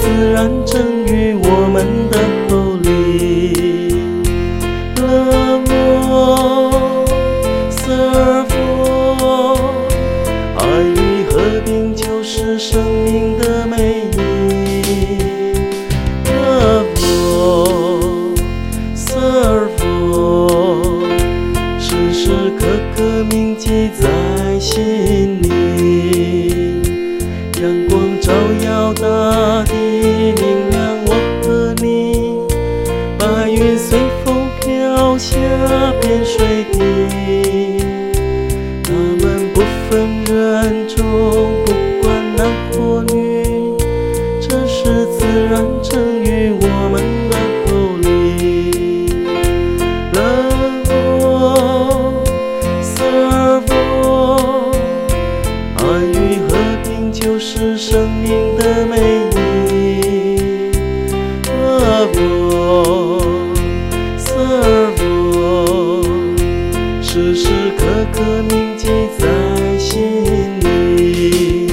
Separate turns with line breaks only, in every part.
自然赠予我们的后礼。Love war, serve war， 爱与和平就是生命的美意。Love war, serve war， 时时刻刻铭记在心里。阳光照耀大地，明亮我和你。白云随风飘下片水地，他们不分人种，不管男或女，这是自然赠予我们的后礼。Love war, serve war， 爱与和平就是生命的美意。Love war， serve war， 时时刻刻铭记在心里。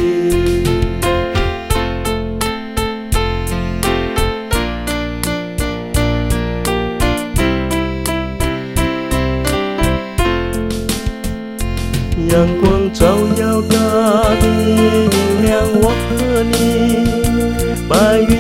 阳光照耀大地，明亮我和你。白云